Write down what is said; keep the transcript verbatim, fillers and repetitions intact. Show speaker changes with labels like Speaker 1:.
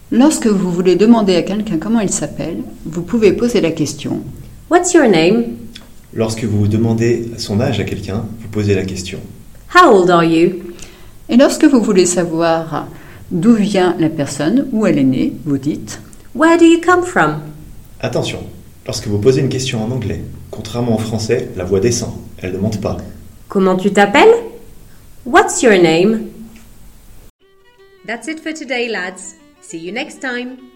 Speaker 1: Lorsque vous voulez demander à quelqu'un comment il s'appelle, vous pouvez poser la question
Speaker 2: « What's your name? »
Speaker 3: Lorsque vous demandez son âge à quelqu'un, vous posez la question
Speaker 2: « How old are you? »
Speaker 1: Et lorsque vous voulez savoir d'où vient la personne, où elle est née, vous dites
Speaker 2: « Where do you come from? »
Speaker 3: Attention, lorsque vous posez une question en anglais, contrairement en français, la voix descend, elle ne monte pas.
Speaker 2: Comment tu t'appelles? What's your name? That's it for today, lads. See you next time.